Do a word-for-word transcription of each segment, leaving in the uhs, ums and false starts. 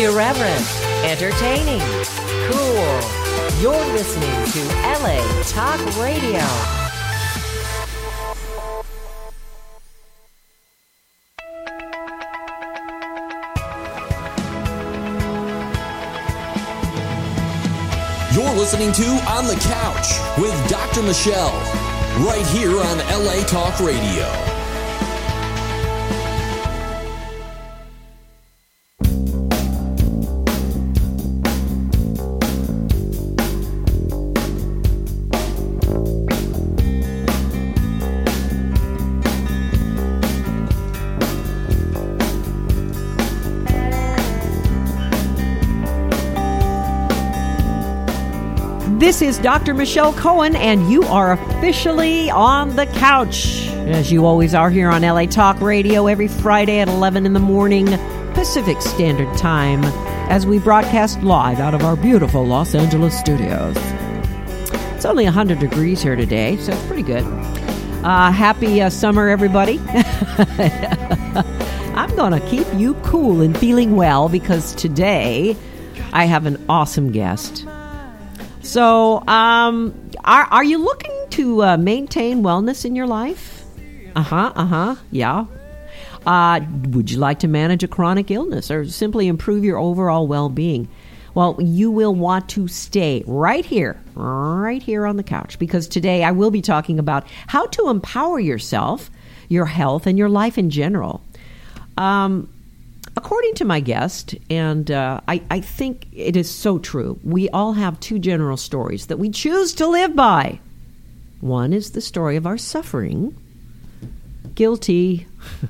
Irreverent, entertaining, cool. You're listening to L A Talk Radio. You're listening to On the Couch with Doctor Michelle, right here on L A Talk Radio. This is Doctor Michelle Cohen, and you are officially on the couch, as you always are here on L A Talk Radio every Friday at eleven in the morning, Pacific Standard Time, as we broadcast live out of our beautiful Los Angeles studios. It's only one hundred degrees here today, so it's pretty good. Uh, happy uh, summer, everybody. I'm going to keep you cool and feeling well, because today I have an awesome guest. So, um, are are you looking to uh, maintain wellness in your life? Uh-huh, uh-huh, yeah. Uh, would you like to manage a chronic illness or simply improve your overall well-being? Well, you will want to stay right here, right here on the couch, because today I will be talking about how to empower yourself, your health, and your life in general. Um According to my guest, and uh, I, I think it is so true, we all have two general stories that we choose to live by. One is the story of our suffering. Guilty.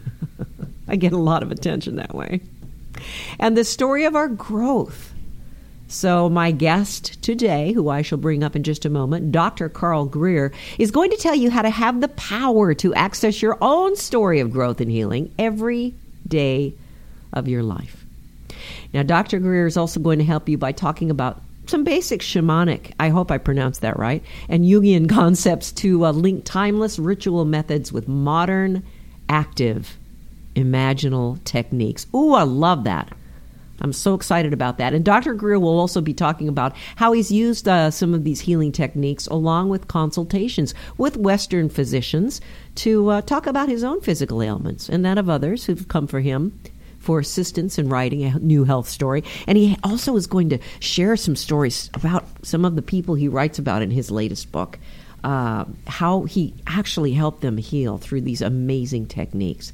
I get a lot of attention that way. And the story of our growth. So my guest today, who I shall bring up in just a moment, Doctor Carl Greer, is going to tell you how to have the power to access your own story of growth and healing every day of your life. Now, Doctor Greer is also going to help you by talking about some basic shamanic, I hope I pronounced that right, and Jungian concepts to uh, link timeless ritual methods with modern, active, imaginal techniques. Ooh, I love that. I'm so excited about that. And Doctor Greer will also be talking about how he's used uh, some of these healing techniques along with consultations with Western physicians to uh, talk about his own physical ailments and that of others who've come for him for assistance in writing a new health story. And he also is going to share some stories about some of the people he writes about in his latest book, uh, how he actually helped them heal through these amazing techniques.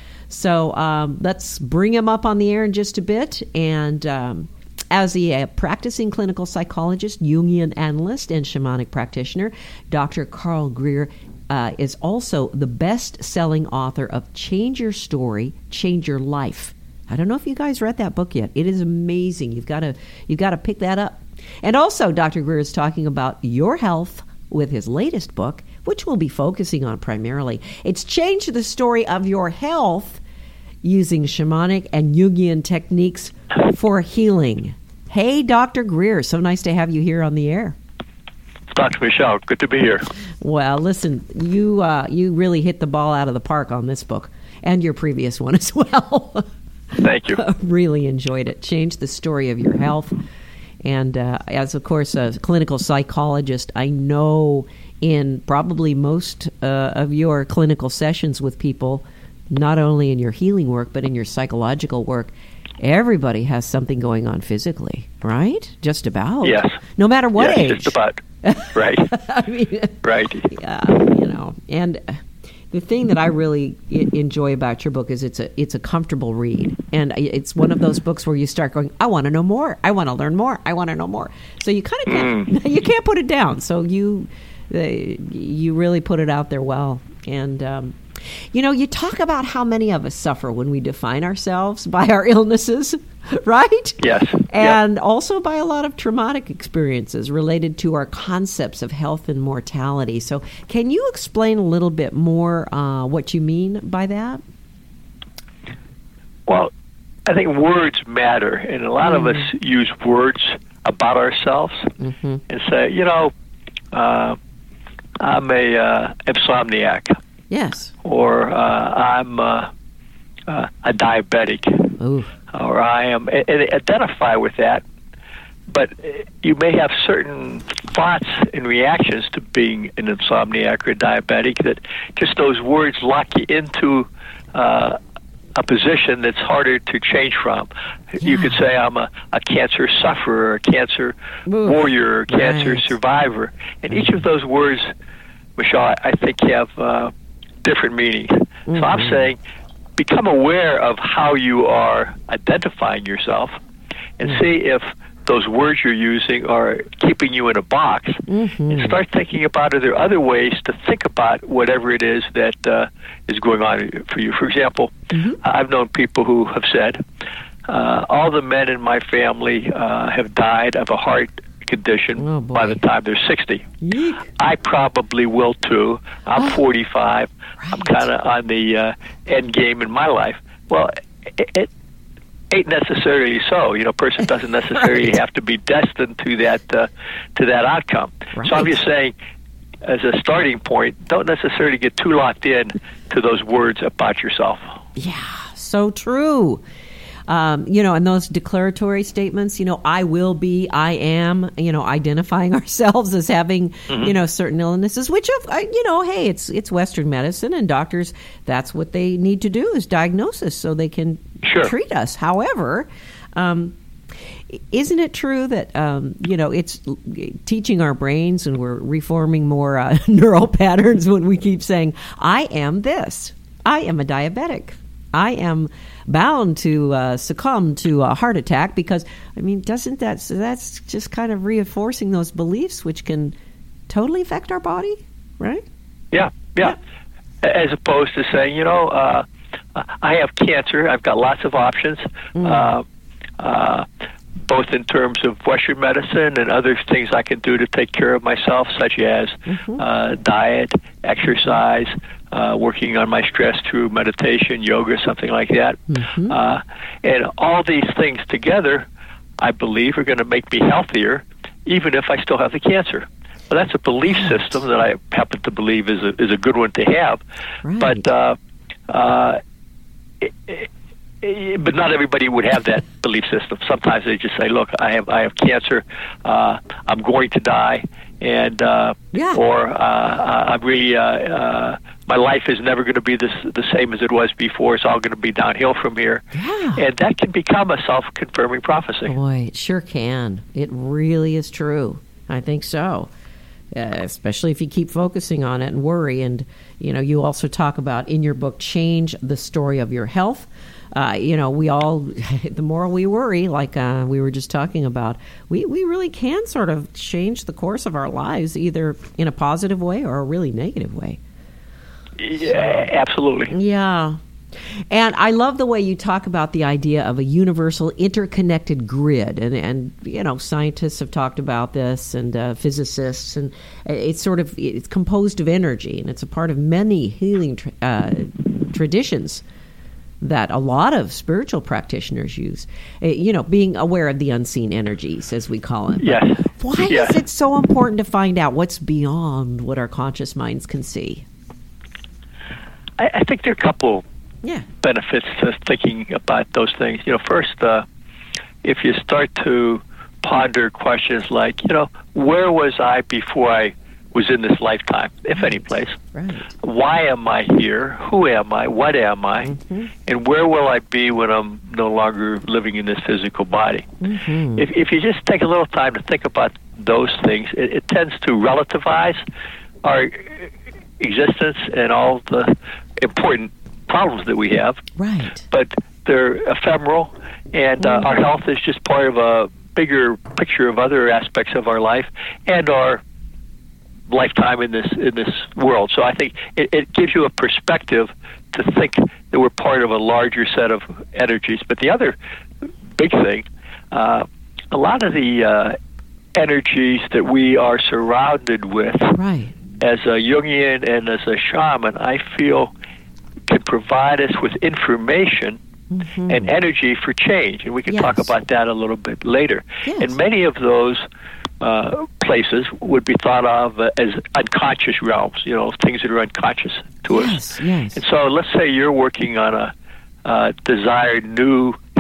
So um, let's bring him up on the air in just a bit. And um, as a, a practicing clinical psychologist, Jungian analyst, and shamanic practitioner, Doctor Carl Greer uh, is also the best-selling author of Change Your Story, Change Your Life. I don't know if you guys read that book yet. It is amazing. You've got to you've got to pick that up. And also, Doctor Greer is talking about your health with his latest book, which we'll be focusing on primarily. It's Change the Story of Your Health using shamanic and Jungian techniques for healing. Hey, Doctor Greer, so nice to have you here on the air. Doctor Michelle, good to be here. Well, listen, you uh, you really hit the ball out of the park on this book and your previous one as well. Thank you. Really enjoyed it. Change the story of your health. And uh, as, of course, a clinical psychologist, I know in probably most uh, of your clinical sessions with people, not only in your healing work, but in your psychological work, everybody has something going on physically, right? Just about. Yes. No matter what yes, age. Just about. Right. I mean, right. Yeah, you know, and the thing that I really enjoy about your book is it's a it's a comfortable read, and it's one of those books where you start going, I want to know more, I want to learn more, I want to know more. So you kind of can't, mm. you can't put it down. So you uh, you really put it out there well, and um, you know, you talk about how many of us suffer when we define ourselves by our illnesses, right? Yes. And yep. also by a lot of traumatic experiences related to our concepts of health and mortality. So can you explain a little bit more uh, what you mean by that? Well, I think words matter, and a lot mm. of us use words about ourselves mm-hmm. and say, you know, uh, I'm a uh, insomniac. Yes. Or uh, I'm uh, uh, a diabetic. Ooh. or I am, and, and identify with that. But you may have certain thoughts and reactions to being an insomniac or a diabetic that just those words lock you into uh, a position that's harder to change from. Yeah. You could say I'm a, a cancer sufferer, a cancer Ooh, warrior, a cancer right. survivor. And each of those words, Michelle, I, I think have uh, different meanings. Mm-hmm. So I'm saying become aware of how you are identifying yourself and mm-hmm. see if those words you're using are keeping you in a box, mm-hmm. and start thinking about are there other ways to think about whatever it is that uh, is going on for you. For example, mm-hmm. I've known people who have said, uh, all the men in my family uh, have died of a heart condition oh, by the time they're sixty. Yeek. I probably will too. I'm oh, forty-five. Right. I'm kind of on the uh, end game in my life. Well, it, it ain't necessarily so. You know, a person doesn't necessarily right. have to be destined to that uh, to that outcome. Right. So I'm just saying, as a starting point, don't necessarily get too locked in to those words about yourself. Yeah, so true. Um, you know, and those declaratory statements, you know, I will be, I am, you know, identifying ourselves as having, mm-hmm. you know, certain illnesses, which, of, you know, hey, it's it's Western medicine, and doctors, that's what they need to do is diagnosis so they can sure. treat us. However, um, isn't it true that, um, you know, it's teaching our brains and we're reforming more uh, neural patterns when we keep saying, I am this, I am a diabetic, I am bound to uh, succumb to a heart attack, because, I mean, doesn't that, so that's just kind of reinforcing those beliefs, which can totally affect our body, right? Yeah, yeah. yeah. As opposed to saying, you know, uh, I have cancer, I've got lots of options, mm. uh, uh, both in terms of Western medicine and other things I can do to take care of myself, such as mm-hmm. uh, diet, exercise, Uh, working on my stress through meditation, yoga, something like that. Mm-hmm. Uh, and all these things together, I believe, are going to make me healthier, even if I still have the cancer. Well, that's a belief right. system that I happen to believe is a, is a good one to have. Right. But uh, uh, it, it, it, but not everybody would have that belief system. Sometimes they just say, "Look, I have I have cancer. Uh, I'm going to die." And uh, yeah. or uh, I'm really uh, uh, my life is never going to be this, the same as it was before. It's all going to be downhill from here, yeah. and that can become a self-confirming prophecy. Boy, it sure can. It really is true. I think so, uh, especially if you keep focusing on it and worry. And you know, you also talk about in your book, change the story of your health. Uh, you know, we all, the more we worry, like uh, we were just talking about, we, we really can sort of change the course of our lives, either in a positive way or a really negative way. Yeah, absolutely. Yeah. And I love the way you talk about the idea of a universal interconnected grid. And, and you know, scientists have talked about this, and uh, physicists, and it's sort of, it's composed of energy, and it's a part of many healing tra- uh, traditions that a lot of spiritual practitioners use. Uh, you know, being aware of the unseen energies, as we call them. Yes. Why yes. is it so important to find out what's beyond what our conscious minds can see? I, I think there are a couple yeah. benefits to thinking about those things. You know, first, uh, if you start to ponder questions like, you know, where was I before I was in this lifetime, if right. any place? Right. Why am I here? Who am I? What am I? Mm-hmm. And where will I be when I'm no longer living in this physical body? Mm-hmm. If, if you just take a little time to think about those things, it, it tends to relativize our existence and all the important problems that we have. Right. But they're ephemeral, and uh, mm-hmm. our health is just part of a bigger picture of other aspects of our life and our lifetime in this in this world. So I think it, it gives you a perspective to think that we're part of a larger set of energies. But the other big thing, uh, a lot of the uh, energies that we are surrounded with, right. as a Jungian and as a shaman, I feel can provide us with information mm-hmm. and energy for change. And we can yes. talk about that a little bit later. Yes. And many of those Uh, places would be thought of uh, as unconscious realms, you know, things that are unconscious to yes, us. Yes. And so let's say you're working on a uh, desired new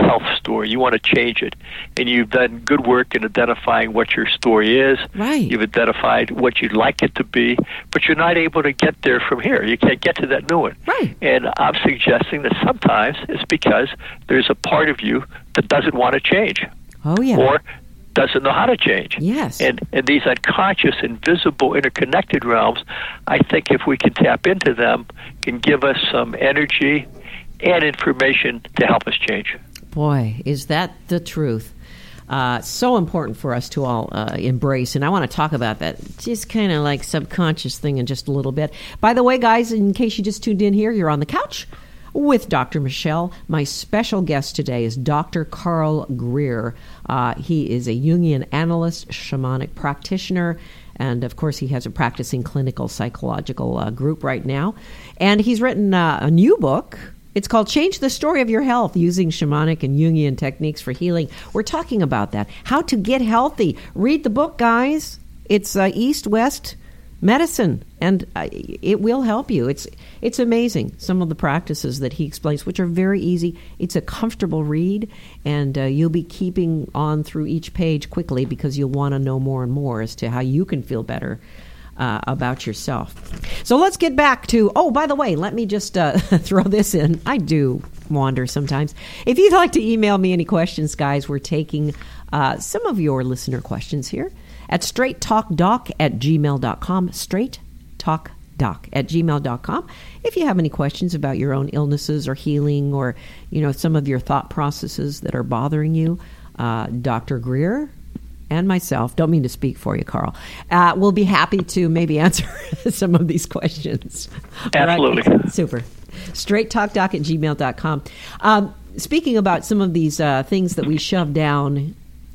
health story. You want to change it. And you've done good work in identifying what your story is. Right. You've identified what you'd like it to be, but you're not able to get there from here. You can't get to that new one. Right. And I'm suggesting that sometimes it's because there's a part of you that doesn't want to change. Oh, yeah. Or doesn't know how to change. Yes. And, and these unconscious, invisible, interconnected realms, I think if we can tap into them, can give us some energy and information to help us change. Boy, is that the truth. Uh, so important for us to all uh, embrace. And I want to talk about that just kind of like subconscious thing in just a little bit. By the way, guys, in case you just tuned in here, you're on the couch with Doctor Michelle. My special guest today is Doctor Carl Greer. Uh, he is a Jungian analyst, shamanic practitioner, and of course he has a practicing clinical psychological uh, group right now. And he's written uh, a new book. It's called Change the Story of Your Health, Using Shamanic and Jungian Techniques for Healing. We're talking about that. How to get healthy. Read the book, guys. It's uh, East-West medicine, and uh, it will help you. It's it's amazing, some of the practices that he explains, which are very easy. It's a comfortable read, and uh, you'll be keeping on through each page quickly because you'll want to know more and more as to how you can feel better uh, about yourself. So let's get back to, oh, by the way, let me just uh, throw this in. I do wander sometimes. If you'd like to email me any questions, guys, we're taking uh, some of your listener questions here at straight talk doc at gmail dot com, straight talk doc at gmail dot com. If you have any questions about your own illnesses or healing, or, you know, some of your thought processes that are bothering you, uh, Doctor Greer and myself, don't mean to speak for you, Carl, uh, we'll be happy to maybe answer some of these questions. Absolutely. Right? Super. straight talk doc at gmail dot com. Um, speaking about some of these uh, things that we shove down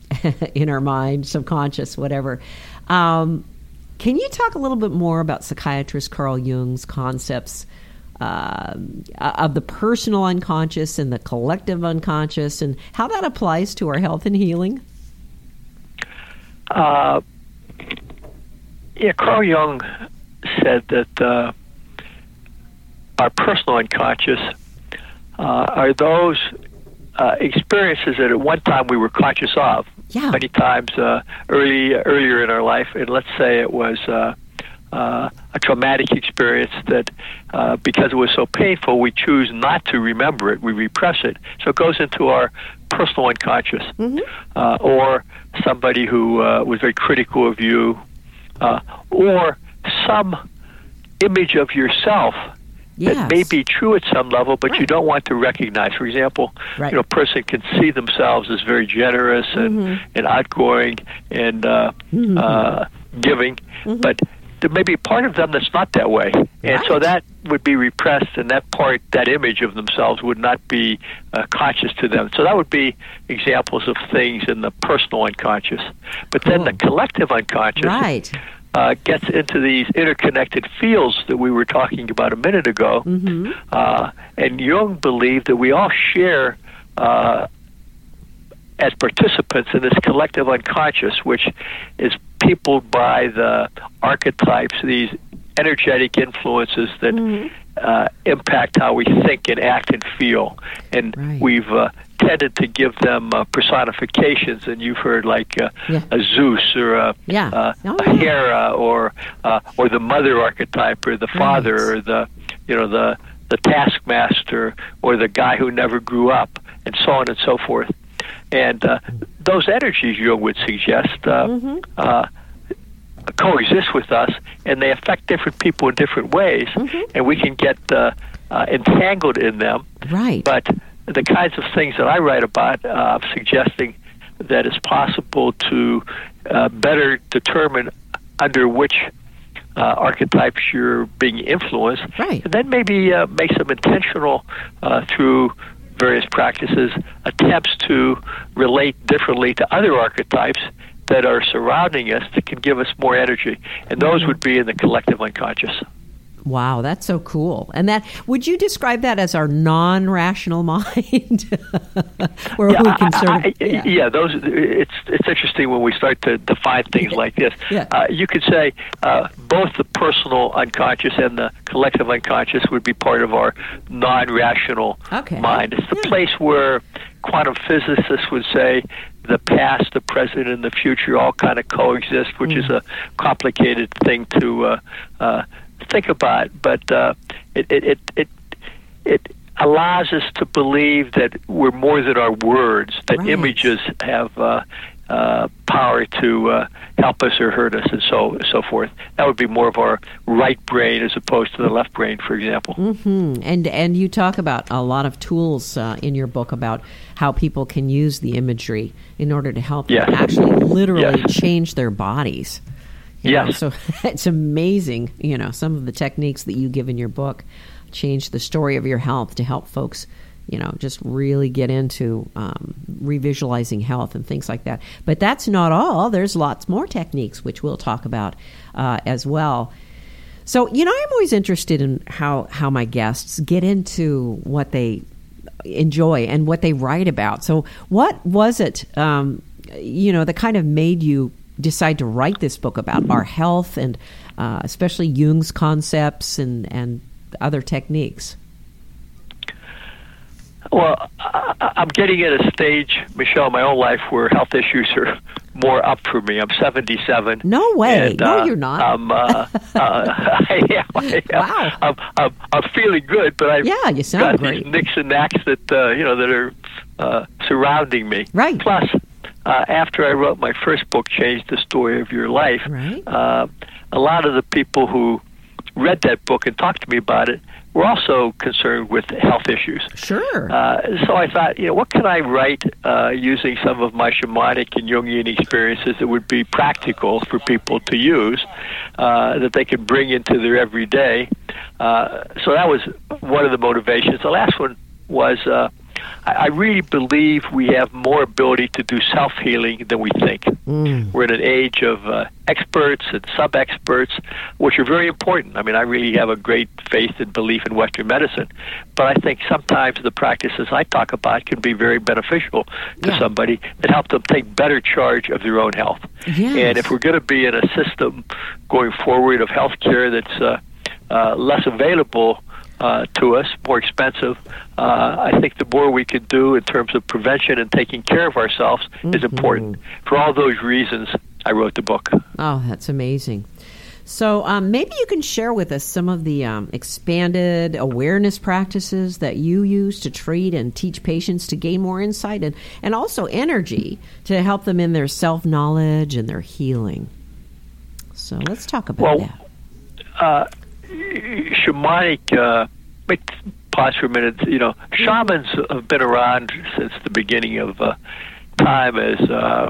in our mind, subconscious, whatever. Um, can you talk a little bit more about psychiatrist Carl Jung's concepts uh, of the personal unconscious and the collective unconscious, and how that applies to our health and healing? Uh, yeah, Carl Jung said that uh, our personal unconscious uh, are those uh, experiences that at one time we were conscious of. Yeah. Many times uh, early earlier in our life, and let's say it was uh, uh, a traumatic experience that uh, because it was so painful, we choose not to remember it. We repress it. So it goes into our personal unconscious. Mm-hmm. Uh, or somebody who uh, was very critical of you, uh, or some image of yourself yes. that may be true at some level, but right. you don't want to recognize. For example, right. you know, a person can see themselves as very generous and, mm-hmm. and outgoing and uh, mm-hmm. uh, giving, mm-hmm. but there may be a part of them that's not that way. And right. so that would be repressed, and that part, that image of themselves would not be uh, conscious to them. So that would be examples of things in the personal unconscious. But cool. then the collective unconscious right. uh, gets into these interconnected fields that we were talking about a minute ago. Mm-hmm. Uh, and Jung believed that we all share uh, as participants in this collective unconscious, which is peopled by the archetypes, these energetic influences that mm-hmm. uh, impact how we think and act and feel. And right. we've uh, tended to give them uh, personifications, and you've heard like uh, yeah. a Zeus or a, yeah. uh, oh, a Hera or uh, or the mother archetype or the father right. or the you know the the taskmaster or the guy who never grew up, and so on and so forth. And uh, those energies, Jung would suggest, uh, mm-hmm. uh, coexist with us, and they affect different people in different ways, mm-hmm. and we can get uh, uh, entangled in them. Right. But the kinds of things that I write about, uh, I'm suggesting that it's possible to uh, better determine under which uh, archetypes you're being influenced, right. and then maybe uh, make some intentional uh, through various practices, attempts to relate differently to other archetypes that are surrounding us that can give us more energy. And those mm-hmm. would be in the collective unconscious. Wow, that's so cool. And that, would you describe that as our non-rational mind? Where yeah, we can sort of, I, I, yeah. yeah, those. It's it's interesting when we start to define things like this. Yeah. Uh, you could say uh, both the personal unconscious and the collective unconscious would be part of our non-rational okay. mind. It's the yeah. place where quantum physicists would say the past, the present, and the future all kind of coexist, which mm. is a complicated thing to uh, uh, think about. But uh, it, it, it, it, it allows us to believe that we're more than our words, that right. images have uh, uh, power to uh, help us or hurt us, and so so forth. That would be more of our right brain as opposed to the left brain, for example. Mm-hmm. And and you talk about a lot of tools uh, in your book about how people can use the imagery in order to help yes. them actually literally yes. change their bodies. You yes. know, so it's amazing, you know, some of the techniques that you give in your book change the story of your health to help folks, you know, just really get into um, revisualizing health and things like that. But that's not all. There's lots more techniques, which we'll talk about uh, as well. So, you know, I'm always interested in how, how my guests get into what they enjoy and what they write about. So what was it, um, you know, that kind of made you decide to write this book about our health and uh, especially Jung's concepts and, and other techniques? Well, I, I'm getting at a stage, Michelle, in my own life where health issues are more up for me. I'm seventy-seven. No way. And, no, uh, you're not. I'm, uh, uh, yeah, yeah. Wow. I'm, I'm, I'm feeling good, but I've yeah, you sound got great. these nicks and knacks that, uh, you know, that are uh, surrounding me. Right. Plus, uh, after I wrote my first book, Change the Story of Your Life, right. uh, a lot of the people who read that book and talked to me about it were also concerned with health issues. Sure. Uh, so I thought, you know, what can I write uh, using some of my shamanic and Jungian experiences that would be practical for people to use, uh, that they could bring into their everyday. Uh, so that was one of the motivations. The last one was uh, I, I really believe we have more ability to do self-healing than we think. Mm. We're in an age of uh, experts and sub-experts, which are very important. I mean, I really have a great faith and belief in Western medicine, but I think sometimes the practices I talk about can be very beneficial to yeah. somebody that help them take better charge of their own health. Yes. And if we're going to be in a system going forward of health care that's uh, uh, less available Uh, to us, more expensive, uh, I think the more we can do in terms of prevention and taking care of ourselves mm-hmm. is important. For all those reasons, I wrote the book. Oh, that's amazing. So um, maybe you can share with us some of the um, expanded awareness practices that you use to treat and teach patients to gain more insight and, and also energy to help them in their self-knowledge and their healing. So let's talk about well, that. Uh, Shamanic, uh, wait, pause for a minute. You know, shamans have been around since the beginning of uh, time as uh,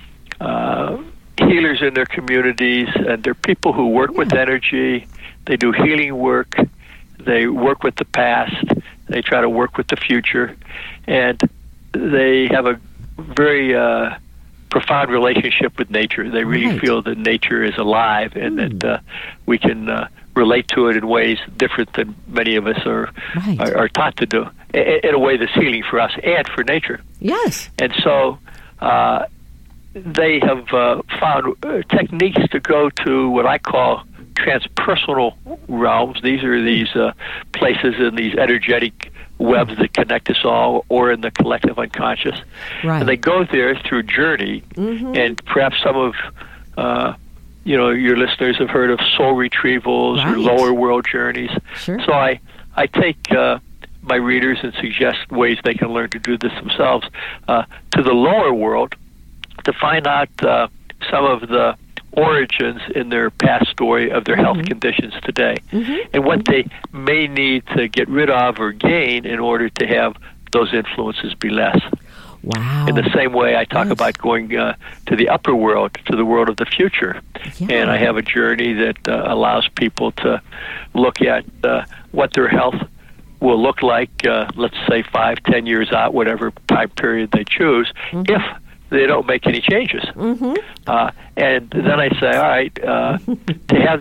uh, healers in their communities, and they're people who work with energy. They do healing work. They work with the past. They try to work with the future, and they have a very uh, profound relationship with nature. They really right. feel that nature is alive and mm. that uh, we can uh, relate to it in ways different than many of us are right. are, are taught to do, in, in a way that's healing for us and for nature. Yes. And so uh, they have uh, found uh, techniques to go to what I call transpersonal realms. These are these uh, places in these energetic webs that connect us all, or in the collective unconscious. Right. And they go there through journey, mm-hmm. and perhaps some of uh, you know your listeners have heard of soul retrievals right. or lower world journeys. Sure. So I I take uh, my readers and suggest ways they can learn to do this themselves uh, to the lower world to find out uh, some of the origins in their past story of their mm-hmm. health conditions today, mm-hmm. and what they may need to get rid of or gain in order to have those influences be less. Wow. In the same way I talk yes. about going uh, to the upper world, to the world of the future. Yeah. And I have a journey that uh, allows people to look at uh, what their health will look like, uh, let's say five, ten years out, whatever time period they choose, mm-hmm. if they don't make any changes. Mm-hmm. Uh, and then I say, all right, uh, to have that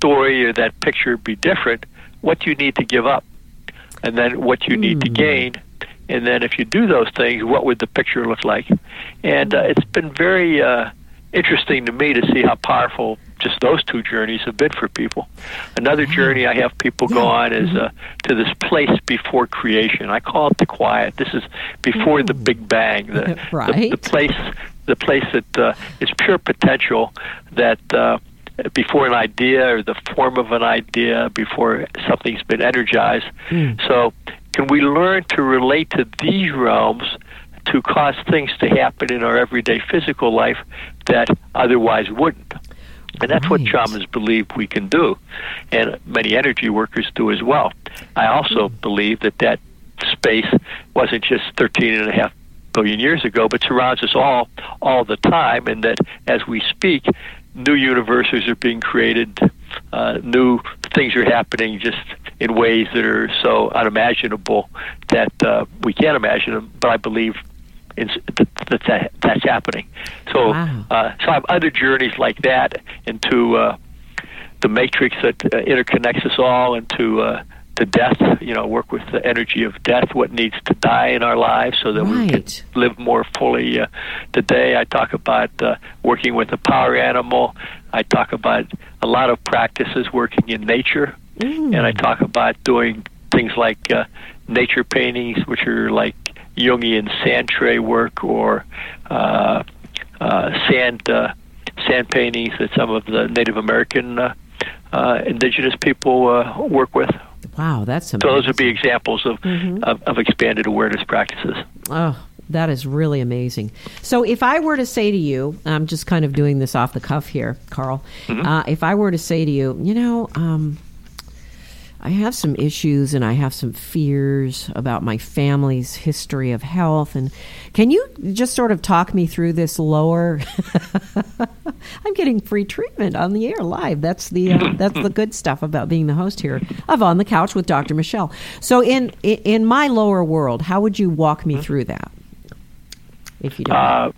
story or that picture be different, what do you need to give up? And then what you need mm. to gain? And then if you do those things, what would the picture look like? And uh, it's been very uh, interesting to me to see how powerful just those two journeys have been for people. Another journey I have people go on is uh, to this place before creation. I call it the quiet. This is before Ooh. the Big Bang, the, right. the, the place the place that uh, is pure potential, that uh, before an idea or the form of an idea, before something's been energized. Mm. So can we learn to relate to these realms to cause things to happen in our everyday physical life that otherwise wouldn't? And that's right. what shamans believe we can do, and many energy workers do as well. I also mm. believe that that space wasn't just thirteen and a half billion years ago, but surrounds us all all the time, and that as we speak, new universes are being created, uh, new things are happening just in ways that are so unimaginable that uh, we can't imagine them, but I believe it's, that, that that's happening. So, wow. uh, so I have other journeys like that into uh, the matrix that uh, interconnects us all, into uh, to death, you know, work with the energy of death, what needs to die in our lives so that right. we can live more fully uh, today. I talk about uh, working with a power animal. I talk about a lot of practices working in nature. Mm. And I talk about doing things like uh, nature paintings, which are like Jungian sand tray work, or uh, uh, sand uh, sand paintings that some of the Native American uh, uh, indigenous people uh, work with. Wow, that's amazing. So those would be examples of, mm-hmm. of, of expanded awareness practices. Oh, that is really amazing. So if I were to say to you, I'm just kind of doing this off the cuff here, Carl, mm-hmm. uh, if I were to say to you, you know, um, I have some issues and I have some fears about my family's history of health, and can you just sort of talk me through this lower? I'm getting free treatment on the air live. That's the uh, that's the good stuff about being the host here of On the Couch with Doctor Michelle. So in in my lower world, how would you walk me through that? If you don't, uh,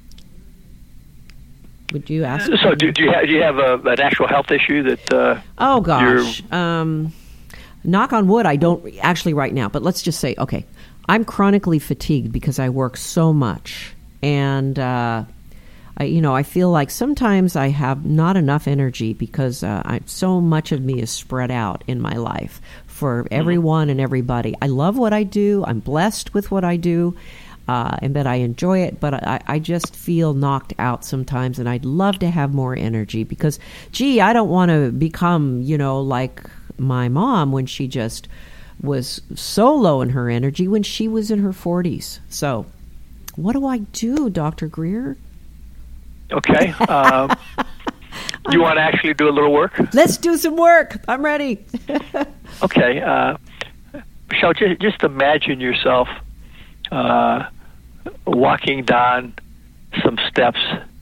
would you ask? So do, do you have do you have a, an actual health issue that? Uh, oh gosh. Um, Knock on wood, I don't actually right now, but let's just say, okay, I'm chronically fatigued because I work so much. And, uh, I, you know, I feel like sometimes I have not enough energy because uh, I, so much of me is spread out in my life for everyone and everybody. I love what I do. I'm blessed with what I do, uh, and that I enjoy it. But I, I just feel knocked out sometimes, and I'd love to have more energy because, gee, I don't want to become, you know, like my mom when she just was so low in her energy when she was in her forties. So what do I do, Doctor Greer? Okay. Um, you want to actually do a little work? Let's do some work. I'm ready. Okay. Uh, Michelle, just, just imagine yourself uh, walking down some steps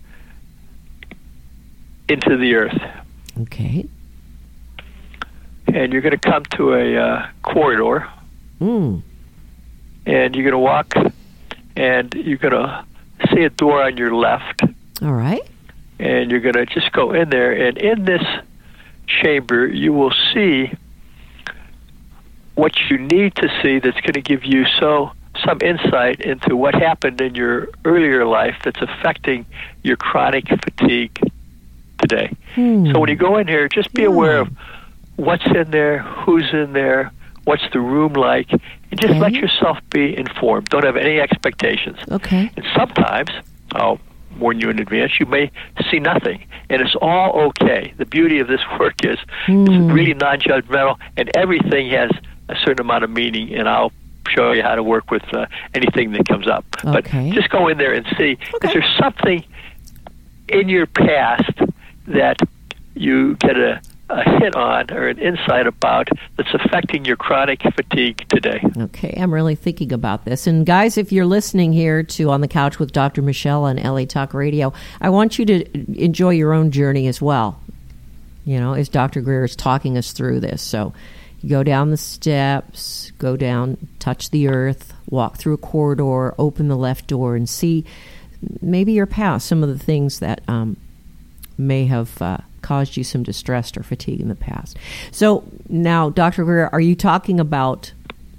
into the earth. Okay. And you're going to come to a uh, corridor, mm. and you're going to walk, and you're going to see a door on your left. All right. And you're going to just go in there, and in this chamber, you will see what you need to see that's going to give you so some insight into what happened in your earlier life that's affecting your chronic fatigue today. Hmm. So when you go in here, just be yeah. aware of what's in there, who's in there, what's the room like, and just okay. let yourself be informed. Don't have any expectations. Okay. And sometimes, I'll warn you in advance, you may see nothing, and it's all okay. The beauty of this work is mm. it's really non-judgmental, and everything has a certain amount of meaning, and I'll show you how to work with uh, anything that comes up. Okay. But just go in there and see, okay. is there something in your past that you get a a hit on or an insight about that's affecting your chronic fatigue today. Okay, I'm really thinking about this. And guys, if you're listening here to On the Couch with Doctor Michelle on L A Talk Radio, I want you to enjoy your own journey as well. You know, as Doctor Greer is talking us through this. So you go down the steps, go down, touch the earth, walk through a corridor, open the left door, and see maybe your past, some of the things that um, may have uh, caused you some distress or fatigue in the past. So now, Doctor Greer, are you talking about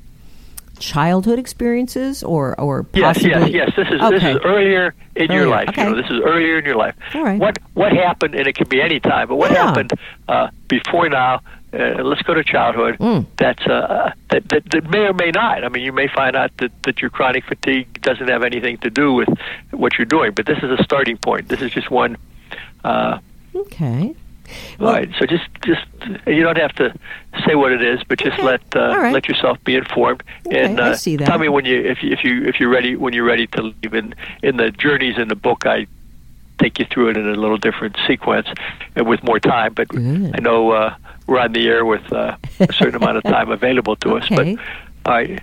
childhood experiences or or possibly? Yes, yes, yes. This is okay. this is earlier in earlier. your life. Okay. You know, this is earlier in your life. All right. What what happened, and it can be any time, but what Yeah. happened uh, before now? Uh, let's go to childhood. Mm. That's uh, that, that that may or may not. I mean, you may find out that, that your chronic fatigue doesn't have anything to do with what you're doing, but this is a starting point. This is just one. Uh, Okay. all right. So just just you don't have to say what it is, but just Okay. let uh, All right. let yourself be informed. Okay, And I uh, see that. tell me when you if you if you if you're ready when you're ready to leave. In in the journeys in the book, I take you through it in a little different sequence and with more time. But Good. I know uh, we're on the air with uh, a certain amount of time available to us. Okay. But all right.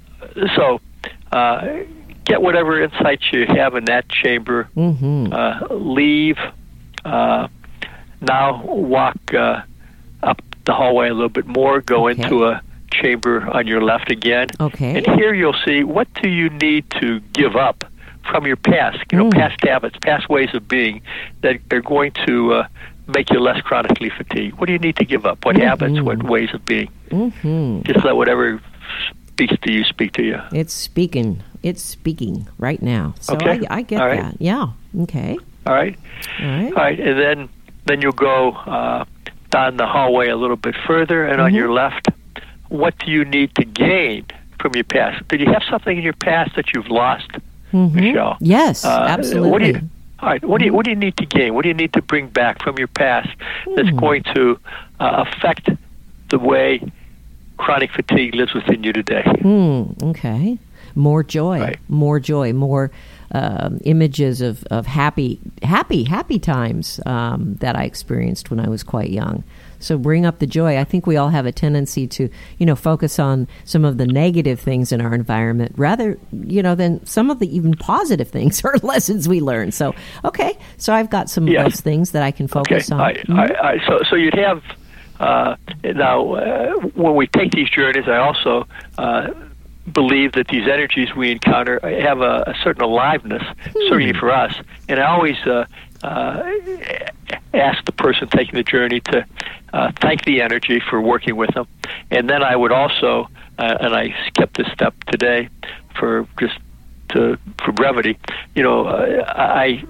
So uh, get whatever insights you have in that chamber. Mm-hmm. Uh, leave. Uh, now walk uh, up the hallway a little bit more. Go Okay. into a chamber on your left again. Okay. And here you'll see, what do you need to give up from your past, you know, Mm. past habits, past ways of being that are going to uh, make you less chronically fatigued. What do you need to give up? What Mhm. habits, what ways of being? Mm-hmm. Just let whatever speaks to you speak to you. It's speaking. It's speaking right now. So Okay. I, I get All right. that. Yeah. Okay. All right? All right. All right, and then then you'll go uh, down the hallway a little bit further, and on Mhm. your left, what do you need to gain from your past? Did you have something in your past that you've lost, Mhm. Michelle? Yes, Uh, absolutely. What do you? All right. What do you What do you need to gain? What do you need to bring back from your past that's Hmm. going to uh, affect the way chronic fatigue lives within you today? Mm, okay. More joy, Right. more joy, more um, images of, of happy, happy, happy times um, that I experienced when I was quite young. So bring up the joy. I think we all have a tendency to, you know, focus on some of the negative things in our environment rather, you know, than some of the even positive things or lessons we learn. So, okay. So I've got some Yes. of those things that I can focus Okay. on. All right. All right. All right. So so you'd have uh, now uh, when we take these journeys, I also uh, believe that these energies we encounter have a, a certain aliveness, certainly for us. And I always uh, uh, ask the person taking the journey to uh, thank the energy for working with them. And then I would also, uh, and I skipped this step today for just to, for brevity, you know, uh, I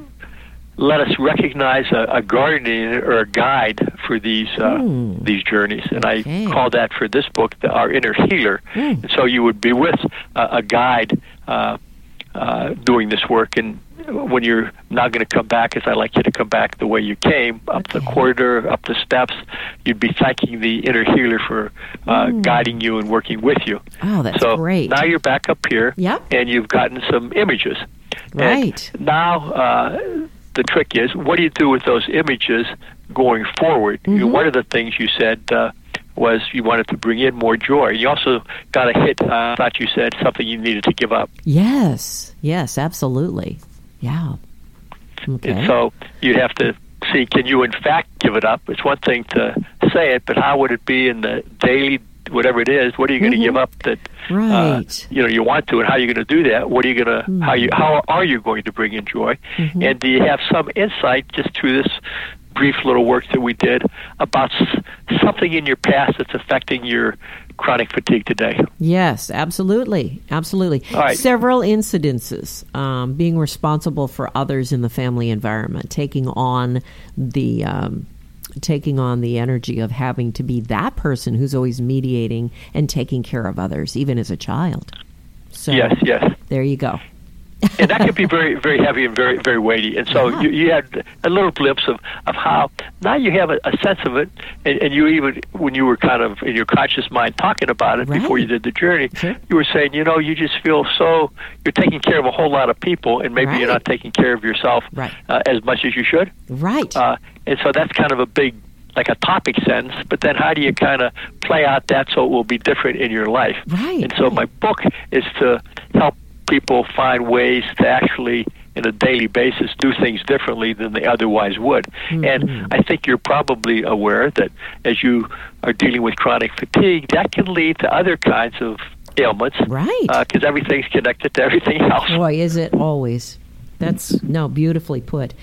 let us recognize a, a guardian or a guide for these uh, Mm. these journeys, and Okay. I call that for this book the, our inner healer. Mm. And so you would be with uh, a guide uh, uh, doing this work, and when you're not going to come back, as I like you to come back the way you came, up the Okay. corridor, up the steps, you'd be thanking the inner healer for uh, Mm. guiding you and working with you. Oh, that's so great. now you're back up here, Yep. and you've gotten some images. Right. And now uh, the trick is, what do you do with those images going forward? You know, Mhm. one of the things you said uh, was you wanted to bring in more joy. You also got a hit. I uh, thought you said something you needed to give up. Yes. Yes, absolutely. Yeah. Okay. And so you'd have to see, can you in fact give it up? It's one thing to say it, but how would it be in the daily, whatever it is, what are you going to Mhm. give up that uh, Right. you know you want to, and how are you going to do that? What are you going to, Mm. how you, how are you going to bring in joy? Mhm. And do you have some insight just through this brief little work that we did about s- something in your past that's affecting your chronic fatigue today? Yes, absolutely. Absolutely. All right. Several incidences, um, being responsible for others in the family environment, taking on the um, taking on the energy of having to be that person who's always mediating and taking care of others, even as a child. So Yes, yes. there you go. And that could be very, very heavy and very, very weighty. And so Yeah. you, you had a little glimpse of, of how now you have a, a sense of it, and, and you even, when you were kind of in your conscious mind talking about it Right. before you did the journey, Sure. you were saying, you know, you just feel so, you're taking care of a whole lot of people, and maybe Right. you're not taking care of yourself Right. uh, as much as you should. Right. Uh, and so that's kind of a big, like a topic sentence, but then how do you kind of play out that so it will be different in your life? Right, And so right. my book is to help people find ways to actually, in a daily basis, do things differently than they otherwise would. Mm-hmm. And I think you're probably aware that as you are dealing with chronic fatigue, that can lead to other kinds of ailments. Right. Because everything's connected to everything else. Boy, is it always. That's, no, beautifully put.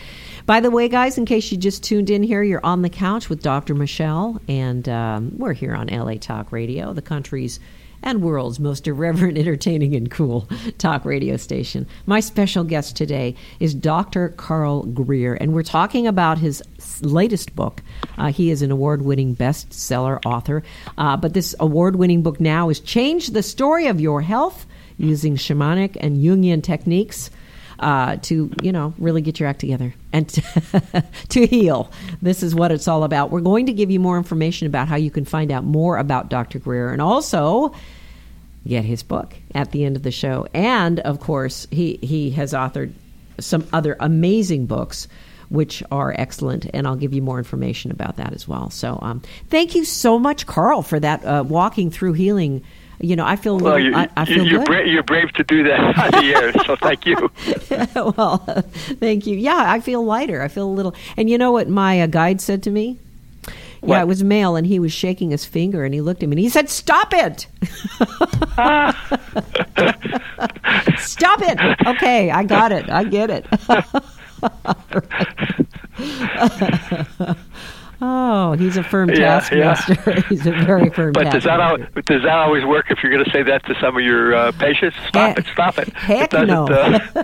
By the way, guys, in case you just tuned in here, you're on the couch with Doctor Michelle, and um, we're here on L A Talk Radio, the country's and world's most irreverent, entertaining, and cool talk radio station. My special guest today is Doctor Carl Greer, and we're talking about his latest book. Uh, he is an award-winning bestseller author, uh, but this award-winning book now is Change the Story of Your Health Using Shamanic and Jungian Techniques uh, to, you know, really get your act together and to, to heal. This is what it's all about. We're going to give you more information about how you can find out more about Doctor Greer and also get his book at the end of the show. And, of course, he, he has authored some other amazing books which are excellent, and I'll give you more information about that as well. So um, thank you so much, Carl, for that uh, walking through healing. You know, I feel a little, well, you, I, I feel you're, good. Bra- you're brave to do that on the air, so thank you. Well, uh, thank you. Yeah, I feel lighter. I feel a little. And you know what my uh, guide said to me? What? Yeah, it was male, and he was shaking his finger, and he looked at me, and he said, "Stop it! Stop it!" Okay, I got it. I get it. Oh, he's a firm Yeah, taskmaster. yeah. He's a very firm But does that, al- taskmaster. does that always work if you're going to say that to some of your uh, patients? Stop Heck- it, stop it. heck it doesn't, no. Uh,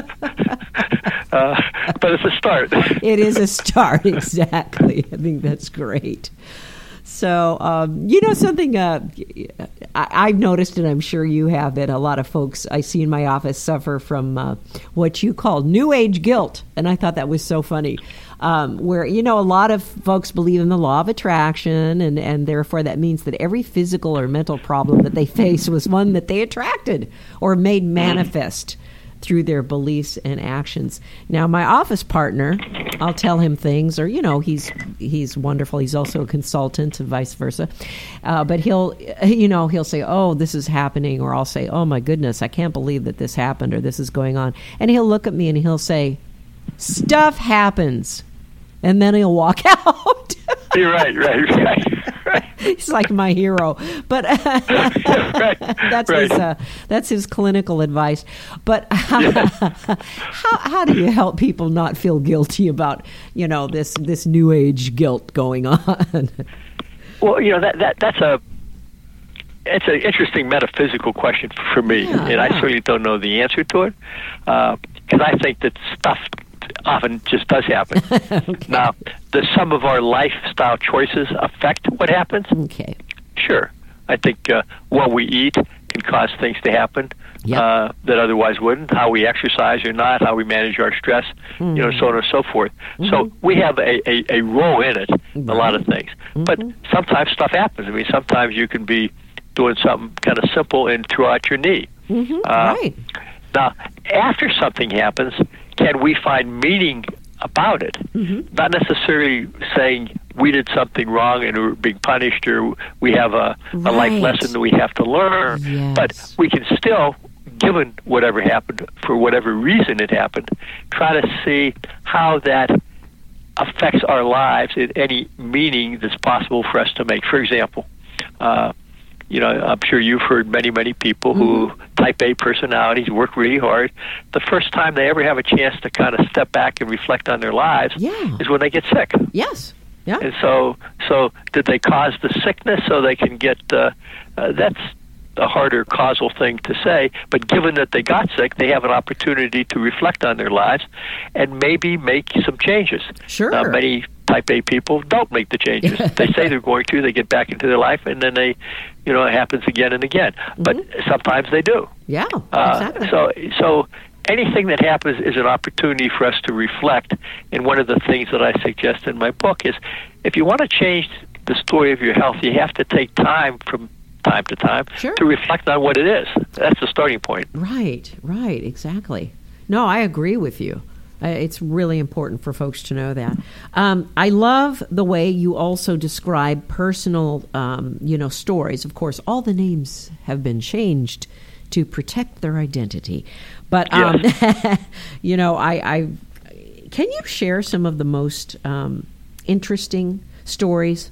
uh, but it's a start. It is a start, exactly. I think that's great. So, um, you know something uh, I, I've noticed, and I'm sure you have, that a lot of folks I see in my office suffer from uh, what you call New Age guilt. And I thought that was so funny. Um, where, you know, a lot of folks believe in the law of attraction, and, and therefore that means that every physical or mental problem that they face was one that they attracted or made manifest through their beliefs and actions. Now, my office partner, I'll tell him things, or, you know, he's he's wonderful. He's also a consultant and vice versa. Uh, but he'll, you know, he'll say, oh, this is happening, or I'll say, oh, my goodness, I can't believe that this happened, or this is going on. And he'll look at me and he'll say, stuff happens. And then he'll walk out. You're right, right, right. right. He's like my hero, but right, that's right. his uh, that's his clinical advice. But Yeah. how how do you help people not feel guilty about, you know, this this New Age guilt going on? Well, you know, that, that that's a it's an interesting metaphysical question for me, Yeah, and I yeah. certainly don't know the answer to it, because I think that stuff often just does happen. Okay. Now, does some of our lifestyle choices affect what happens? Okay. Sure. I think uh, what we eat can cause things to happen Yep. uh, that otherwise wouldn't. How we exercise or not, how we manage our stress, Mm-hmm. you know, so on and so forth. So we have a, a, a role in it, a lot of things. But sometimes stuff happens. I mean, sometimes you can be doing something kind of simple and throw out your knee. Mm-hmm. Uh, Right. Now, after something happens, can we find meaning about it? Mm-hmm. Not necessarily saying we did something wrong and we're being punished, or we have a, a life Right. lesson that we have to learn. Yes. But we can still, given whatever happened, for whatever reason it happened, try to see how that affects our lives and any meaning that's possible for us to make. For example, uh, you know, I'm sure you've heard many, many people who type A personalities work really hard. The first time they ever have a chance to kind of step back and reflect on their lives Yeah. is when they get sick. Yes. Yeah. And so, so did they cause the sickness so they can get? Uh, uh, that's a harder causal thing to say. But given that they got sick, they have an opportunity to reflect on their lives and maybe make some changes. Sure. Uh, many Type A people don't make the changes. They say they're going to. They get back into their life, and then they, you know, it happens again and again. But sometimes they do. Yeah. Uh, Exactly. So, so anything that happens is an opportunity for us to reflect. And one of the things that I suggest in my book is, if you want to change the story of your health, you have to take time from time to time Sure. to reflect on what it is. That's the starting point. Right, right, exactly. No, I agree with you. Uh, It's really important for folks to know that. Um, I love the way you also describe personal, um, you know, stories. Of course, all the names have been changed to protect their identity. But, um, you know, I, I can you share some of the most um, interesting stories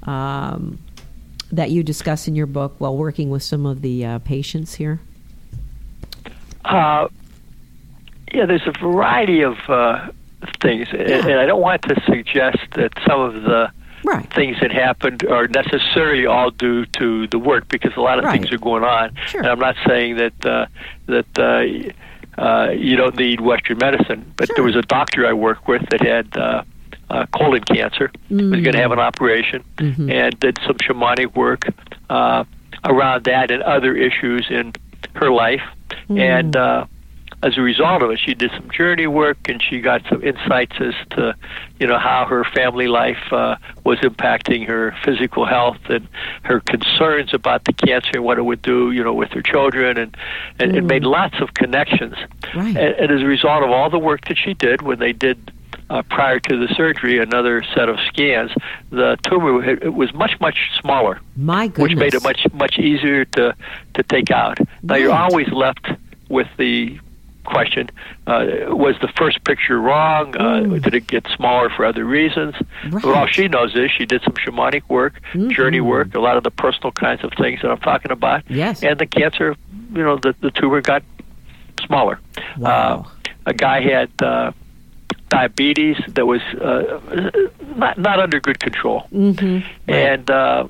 um, that you discuss in your book while working with some of the uh, patients here? Uh, yeah, there's a variety of uh, things, Yeah. and, and I don't want to suggest that some of the Right. things that happened are necessarily all due to the work, because a lot of Right. things are going on. Sure. And I'm not saying that uh, that uh, uh, you don't need Western medicine, but Sure. there was a doctor I worked with that had uh, uh, colon cancer, Mm. was going to have an operation, Mhm. and did some shamanic work uh, around that and other issues in her life. Mm. And uh, as a result of it, she did some journey work, and she got some insights as to, you know, how her family life uh, was impacting her physical health and her concerns about the cancer and what it would do, you know, with her children, and and it made lots of connections. Right. And, and as a result of all the work that she did, when they did uh, prior to the surgery another set of scans, the tumor it was much much smaller, My goodness. which made it much much easier to to take out. Now you're Right. always left with the question, uh, was the first picture wrong? Uh, Mm. did it get smaller for other reasons? Right. Well, all she knows is she did some shamanic work, Mhm. journey work, a lot of the personal kinds of things that I'm talking about. Yes. And the cancer, you know, the, the tumor got smaller. Wow. Uh, a guy had uh, diabetes that was uh, not, not under good control. Mm-hmm. And uh,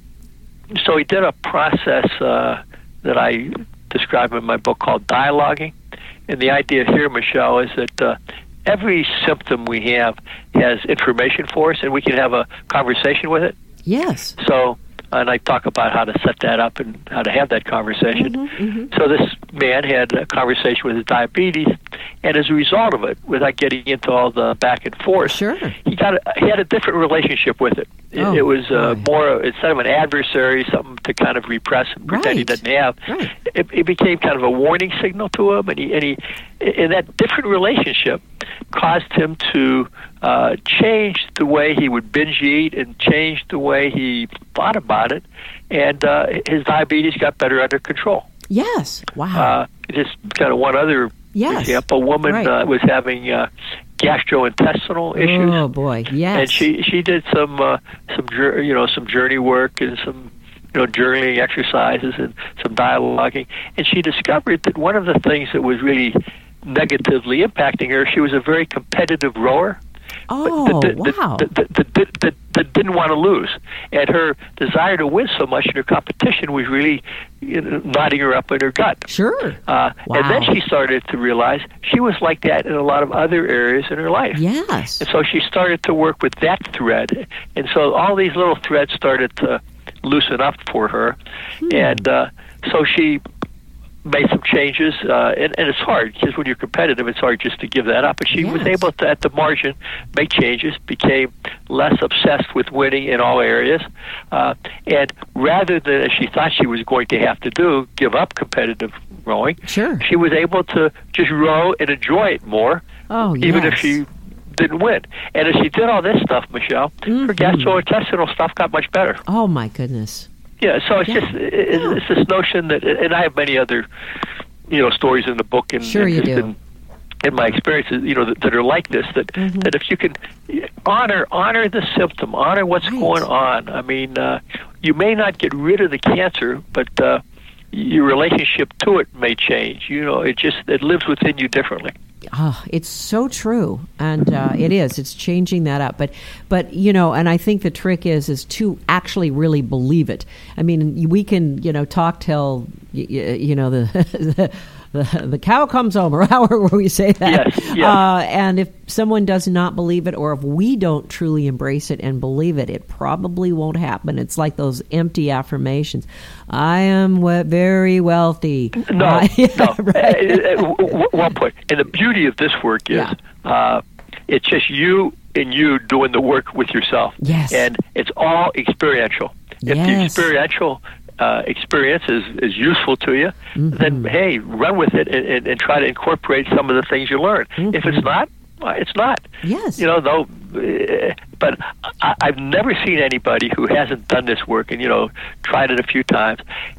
so he did a process uh, that I describe in my book called dialoguing. And the idea here, Michelle, is that uh, every symptom we have has information for us, and we can have a conversation with it. Yes. So, and I talk about how to set that up and how to have that conversation. Mm-hmm, So this man had a conversation with his diabetes, and as a result of it, without getting into all the back and forth, Sure. he got a, he had a different relationship with it. It, Oh, it was uh, boy. more, instead of an adversary, something to kind of repress and pretend he Right. doesn't have. Right. It, it became kind of a warning signal to him, and he, and he, and that different relationship caused him to uh, change the way he would binge eat and change the way he thought about it, and uh, his diabetes got better under control. Yes. Wow. Uh, just kind of one other Yes. example: a woman Right. uh, was having uh, gastrointestinal issues. Oh boy. Yes. And she she did some uh, some jour- you know some journey work and some you know journaling exercises and some dialoguing, and she discovered that one of the things that was really negatively impacting her, she was a very competitive rower. Oh, that, that, wow. That, that, that, that, that, that didn't want to lose, and her desire to win so much in her competition was really you know, knotting her up in her gut. Sure. Uh, Wow. And then she started to realize she was like that in a lot of other areas in her life. Yes. And so she started to work with that thread. And so all these little threads started to loosen up for her. Hmm. And uh, so she made some changes. Uh, and, and it's hard, because when you're competitive, it's hard just to give that up. But she was Yes. able to, at the margin, make changes, became less obsessed with winning in all areas. Uh, and rather than, as she thought she was going to have to do, give up competitive rowing, Sure. she was able to just row and enjoy it more, Oh, even if yes. she didn't win. And as she did all this stuff, Michelle, her Mhm. gastrointestinal stuff got much better. Oh my goodness. Yeah, so it's Yeah. just it's, Yeah. it's this notion that, and I have many other, you know, stories in the book and, Sure and you just do. in, in my experiences, you know, that, that are like this. That Mhm. that if you can honor honor the symptom, honor what's Right. going on. I mean, uh, you may not get rid of the cancer, but uh, your relationship to it may change. You know, it just it lives within you differently. Oh, it's so true, and uh, it is. It's changing that up, but but you know, and I think the trick is is to actually really believe it. I mean, we can you know talk till y- y- you know the. The, the cow comes home, or however we say that. Yes, yes. Uh, and if someone does not believe it, or if we don't truly embrace it and believe it, it probably won't happen. It's like those empty affirmations. I am we- very wealthy. No, Uh, yeah, no. right. Uh, uh, w- w- one point. And the beauty of this work is Yeah. uh, it's just you and you doing the work with yourself. Yes. And it's all experiential. If the Yes. experiential uh, experience is, is useful to you, Mhm. then, hey, run with it and, and, and try to incorporate some of the things you learn. If Mhm. it's not, well, it's not. Yes. You know, though, uh, but I, I've never seen anybody who hasn't done this work and, you know, tried it a few times,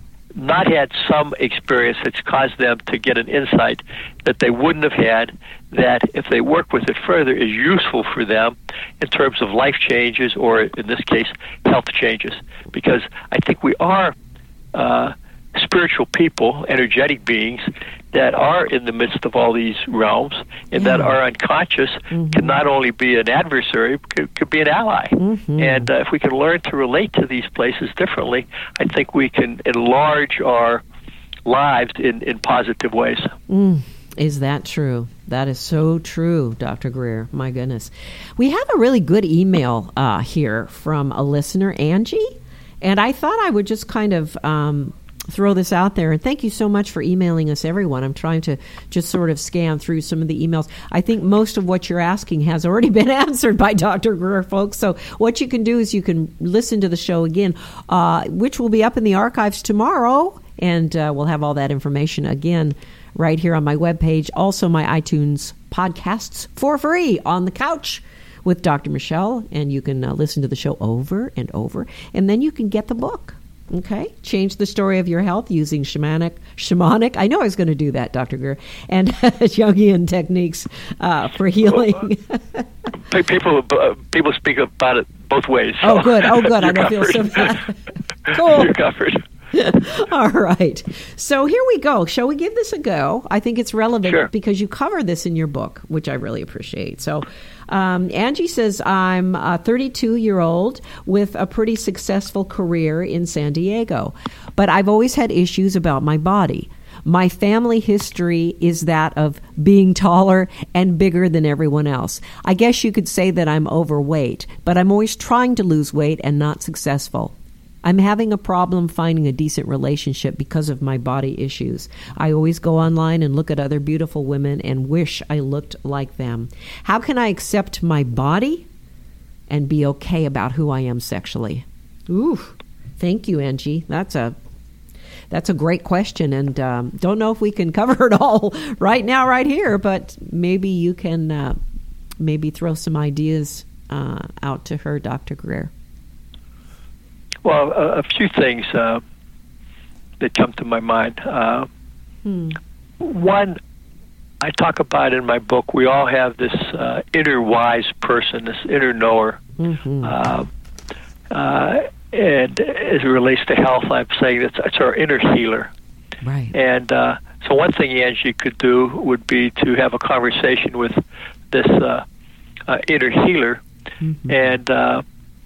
not had some experience that's caused them to get an insight that they wouldn't have had, that if they work with it further is useful for them in terms of life changes, or in this case, health changes. Because I think we are uh, spiritual people, energetic beings, that are in the midst of all these realms and Yeah. that are unconscious Mm-hmm. can not only be an adversary, could, could be an ally. Mm-hmm. And uh, if we can learn to relate to these places differently, I think we can enlarge our lives in, in positive ways. Mm. Is that true? That is so true, Doctor Greer. My goodness. We have a really good email uh, here from a listener, Angie, and I thought I would just kind of um, throw this out there. And thank you so much for emailing us, everyone. I'm trying to just sort of scan through some of the emails. I think most of what you're asking has already been answered by Doctor Greer, folks. So what you can do is you can listen to the show again, uh, which will be up in the archives tomorrow, and uh, we'll have all that information again right here on my webpage. Also, my iTunes podcasts for free on the couch with Doctor Michelle, and you can uh, listen to the show over and over, and then you can get the book. Okay, change the story of your health using shamanic, shamanic. I know I was going to do that, Doctor Greer, and Jungian techniques uh, for healing. People uh, people speak about it both ways. So Oh, good. Oh, good. I you're don't feel so covered. bad. Cool. You're covered. All right. So here we go. Shall we give this a go? I think it's relevant Sure. because you cover this in your book, which I really appreciate. So um, Angie says, I'm a thirty-two-year-old with a pretty successful career in San Diego, but I've always had issues about my body. My family history is that of being taller and bigger than everyone else. I guess you could say that I'm overweight, but I'm always trying to lose weight and not successful. I'm having a problem finding a decent relationship because of my body issues. I always go online and look at other beautiful women and wish I looked like them. How can I accept my body and be okay about who I am sexually? Ooh, thank you, Angie. That's a that's a great question, and um, don't know if we can cover it all right now, right here, but maybe you can uh, maybe throw some ideas uh, out to her, Doctor Greer. Well, a, a few things uh, that come to my mind. Uh, Hmm. One, I talk about in my book, we all have this uh, inner wise person, this inner knower. Mm-hmm. Uh, uh, and as it relates to health, I'm saying it's, it's our inner healer. Right. And uh, so one thing Angie could do would be to have a conversation with this uh, uh, inner healer. Mm-hmm. And uh,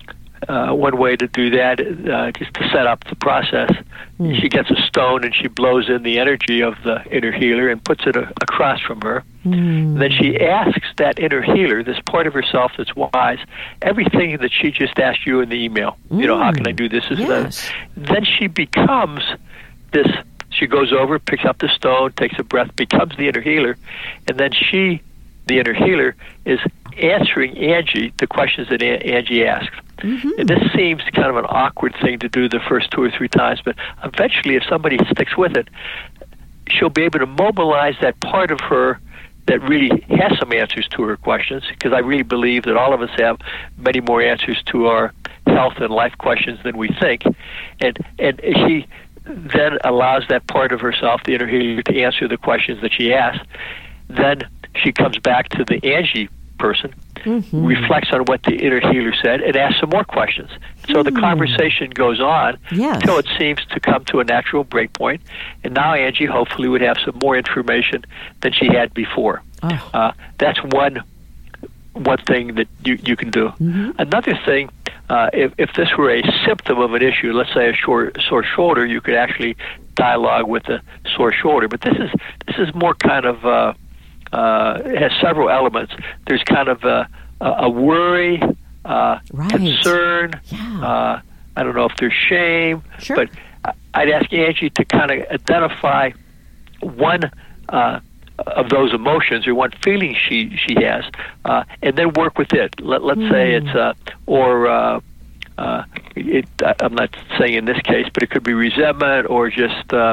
uh, one way to do that is uh, just to set up the process. Mm. She gets a stone and she blows in the energy of the inner healer and puts it a- across from her. Mm. Then she asks that inner healer, this part of herself that's wise, everything that she just asked you in the email. You know, how can I do this? this Yes. that? Then she becomes this, she goes over, picks up the stone, takes a breath, becomes the inner healer, and then she, the inner healer, is answering Angie the questions that a- Angie asks. Mm-hmm. And this seems kind of an awkward thing to do the first two or three times, but eventually if somebody sticks with it, she'll be able to mobilize that part of her that really has some answers to her questions, because I really believe that all of us have many more answers to our health and life questions than we think. And and she then allows that part of herself, the inner healer, to answer the questions that she asked. Then she comes back to the Angie person, Mm-hmm. reflects on what the inner healer said, and asks some more questions. So the conversation goes on Yes. until it seems to come to a natural break point, and now Angie hopefully would have some more information than she had before. Oh. Uh, that's one one thing that you, you can do. Mm-hmm. Another thing, uh, if, if this were a symptom of an issue, let's say a short, sore shoulder, you could actually dialogue with the sore shoulder. But this is this is more kind of uh, uh, it has several elements. There's kind of a, a worry, uh, Right. concern. Yeah. Uh, I don't know if there's shame, Sure. but I'd ask Angie to kind of identify one uh, of those emotions or one feeling she she has, uh, and then work with it. Let, let's Mm. say it's uh, or uh, uh, it, I'm not saying in this case, but it could be resentment or just uh,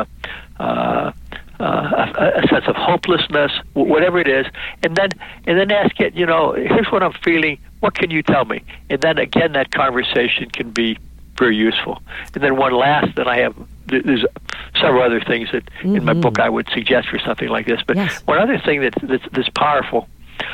uh, uh, a, a sense of hopelessness, whatever it is, and then and then ask it. You know, here's what I'm feeling. What can you tell me? And then again, that conversation can be very useful. And then one last, and I have there's several other things that mm-hmm. in my book I would suggest for something like this. But yes. one other thing that's that's, that's powerful.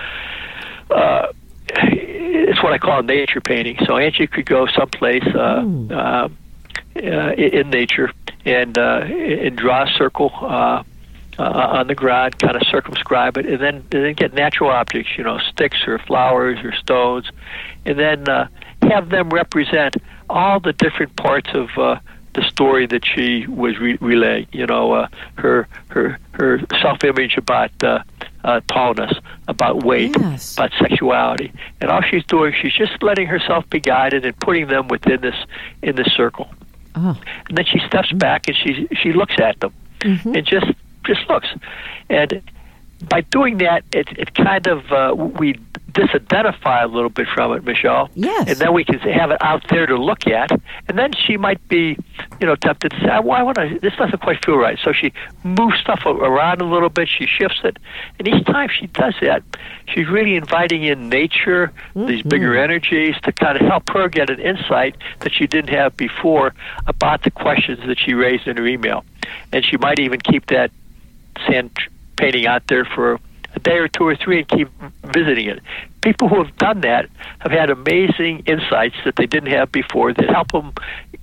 Uh, it's what I call nature painting. So Angie could go someplace uh, mm. uh, uh, in nature and uh, and draw a circle uh, uh, on the ground, kind of circumscribe it, and then and then get natural objects, you know, sticks or flowers or stones, and then uh, have them represent all the different parts of uh, the story that she was re- relaying. You know, uh, her her her self-image about uh, uh, tallness, about weight, yes. about sexuality, and all she's doing, she's just letting herself be guided and putting them within this in this circle. Oh. And then she steps mm-hmm. back and she she looks at them mm-hmm. and just just looks. And by doing that, it it kind of uh, we disidentify a little bit from it, Michelle. Yes. And then we can have it out there to look at. And then she might be, you know, tempted to say, "Why would I? This doesn't quite feel right." So she moves stuff around a little bit. She shifts it, and each time she does that, she's really inviting in nature, mm-hmm. these bigger energies, to kind of help her get an insight that she didn't have before about the questions that she raised in her email. And she might even keep that sand painting out there for a day or two or three and keep visiting it. People who have done that have had amazing insights that they didn't have before that help them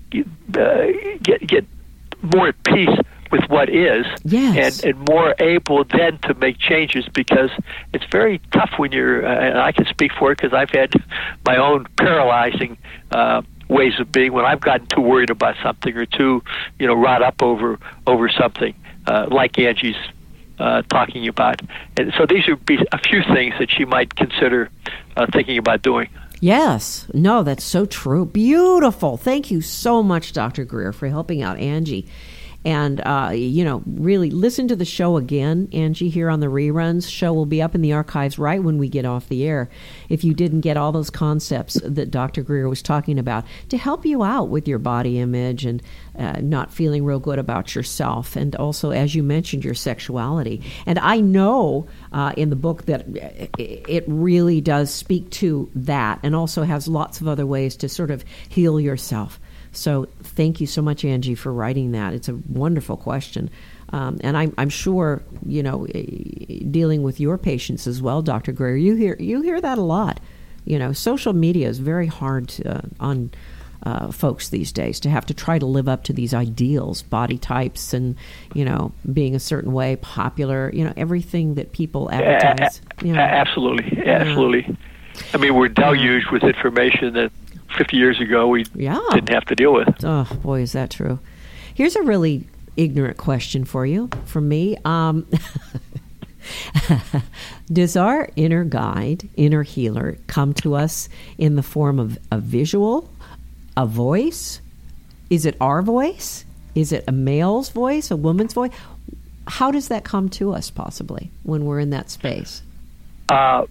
uh, get get more at peace with what is, yes. and, and more able then to make changes, because it's very tough when you're, uh, and I can speak for it because I've had my own paralyzing uh, ways of being when I've gotten too worried about something or too, you know, wrought up over over something, uh, like Angie's Uh, talking about. And so these would be a few things that she might consider uh, thinking about doing. Yes. No, that's so true. Beautiful. Thank you so much, Doctor Greer, for helping out Angie. And, uh, you know, really listen to the show again, Angie, here on the reruns. Show will be up in the archives right when we get off the air. If you didn't get all those concepts that Doctor Greer was talking about to help you out with your body image and uh, not feeling real good about yourself. And also, as you mentioned, your sexuality. And I know uh, in the book that it really does speak to that and also has lots of other ways to sort of heal yourself. So thank you so much, Angie, for writing that. It's a wonderful question. Um, and I'm, I'm sure, you know, dealing with your patients as well, Doctor Greer, you hear you hear that a lot. You know, social media is very hard to, uh, on uh, folks these days to have to try to live up to these ideals, body types and, you know, being a certain way, popular, you know, everything that people advertise. A- a- you know. Absolutely, absolutely. Yeah. I mean, we're deluged with information that fifty years ago we yeah. didn't have to deal with. Oh, boy, is that true. Here's a really ignorant question for you, from me. Um, does our inner guide, inner healer, come to us in the form of a visual, a voice? Is it our voice? Is it a male's voice, a woman's voice? How does that come to us, possibly, when we're in that space? Uh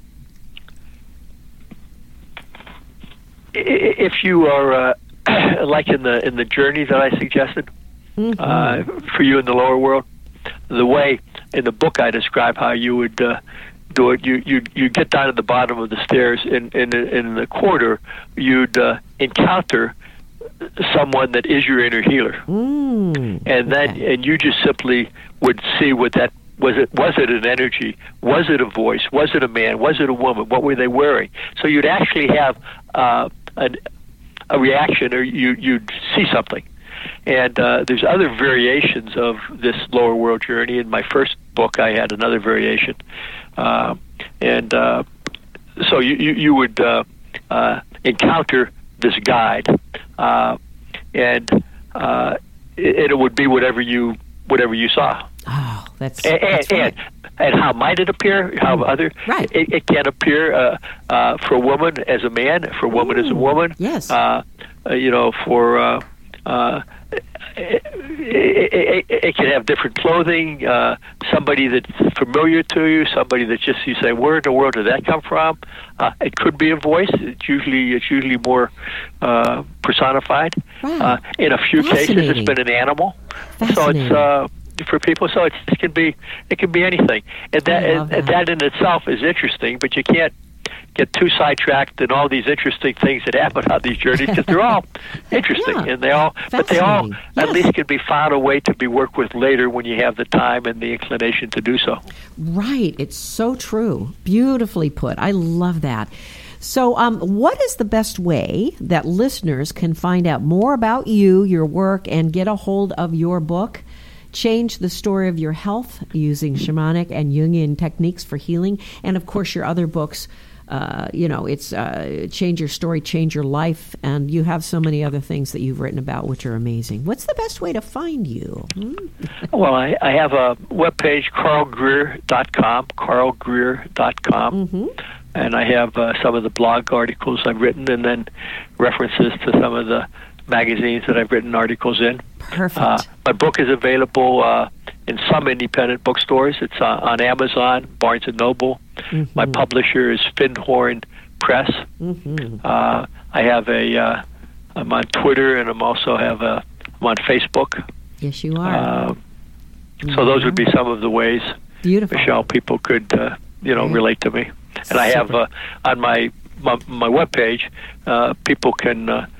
If you are uh, like in the in the journey that I suggested mm-hmm. uh, for you in the lower world, the way in the book I describe how you would uh, do it, you you you get down at the bottom of the stairs in in, in the corridor, you'd uh, encounter someone that is your inner healer, mm, and then okay. and you just simply would see what that. Was it was it an energy? Was it a voice? Was it a man? Was it a woman? What were they wearing? So you'd actually have uh, an, a reaction, or you, you'd see something. And uh, there's other variations of this lower world journey. In my first book, I had another variation. Uh, and uh, so you, you, you would uh, uh, encounter this guide, uh, and uh, it, it would be whatever you whatever you saw. Oh, that's, and, that's and, right. and, and how might it appear? How mm. other? Right. It, it can appear uh, uh, for a woman as a man, for a woman mm. as a woman. Yes. Uh, uh, you know, for uh, uh, it, it, it, it can have different clothing. Uh, somebody that's familiar to you, somebody that just you say, where in the world did that come from? Uh, it could be a voice. It's usually it's usually more uh, personified. Wow. Uh, in a few cases, it's been an animal. So it's. Uh, for people, so it's, it can be it can be anything, and that, and, that and that in itself is interesting. But you can't get too sidetracked in all these interesting things that happen on these journeys, because they're all interesting, yeah. and they all, but they all yes. at least can be found a way to be worked with later when you have the time and the inclination to do so. Right, it's so true. Beautifully put. I love that. So, um, what is the best way that listeners can find out more about you, your work, and get a hold of your book? Change the Story of Your Health, using shamanic and Jungian techniques for healing. And, of course, your other books, uh, you know, it's uh, Change Your Story, Change Your Life. And you have so many other things that you've written about, which are amazing. What's the best way to find you? Hmm? Well, I, I have a webpage, carl greer dot com, carl greer dot com. Mm-hmm. And I have uh, some of the blog articles I've written, and then references to some of the magazines that I've written articles in. Perfect. Uh, my book is available uh, in some independent bookstores. It's uh, on Amazon, Barnes and Noble. Mm-hmm. My publisher is Findhorn Press. Mm-hmm. Uh, I have a. Uh, I'm on Twitter, and I'm also have a. I'm on Facebook. Yes, you are. Uh, mm-hmm. So those would be some of the ways, Beautiful. Michelle, people could uh, you know relate to me. And I have uh, on my my, my webpage, uh, people can uh,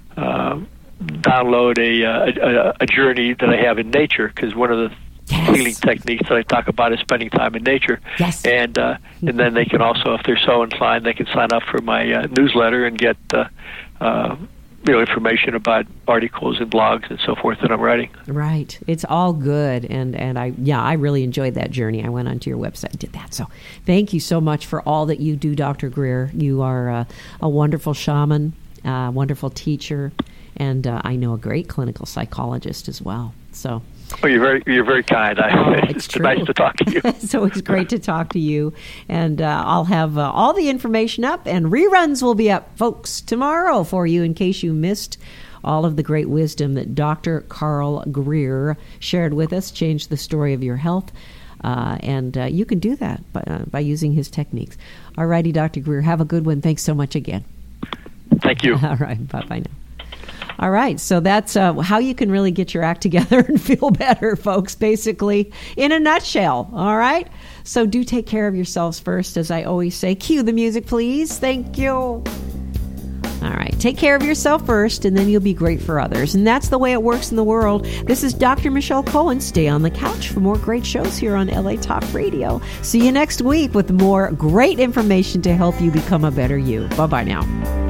uh, download a, a a journey that I have in nature, because one of the yes. healing techniques that I talk about is spending time in nature. Yes. And uh, and then they can also, if they're so inclined, they can sign up for my uh, newsletter and get uh, uh, you know information about articles and blogs and so forth that I'm writing. Right. It's all good. And, and I, yeah, I really enjoyed that journey. I went onto your website and did that. So thank you so much for all that you do, Doctor Greer. You are uh, a wonderful shaman, a wonderful teacher, and uh, I know a great clinical psychologist as well. So. Oh, you're very, you're very kind. I, oh, it's it's nice to talk to you. So it's great to talk to you. And uh, I'll have uh, all the information up, and reruns will be up, folks, tomorrow for you in case you missed all of the great wisdom that Doctor Carl Greer shared with us. Change the Story of Your Health. Uh, and uh, you can do that by, uh, by using his techniques. All righty, Doctor Greer, have a good one. Thanks so much again. Thank you. All right, bye-bye now. All right, so that's uh, how you can really get your act together and feel better, folks, basically, in a nutshell, all right? So do take care of yourselves first, as I always say. Cue the music, please. Thank you. All right, take care of yourself first, and then you'll be great for others. And that's the way it works in the world. This is Doctor Michelle Cohen. Stay on the couch for more great shows here on L A Talk Radio. See you next week with more great information to help you become a better you. Bye-bye now.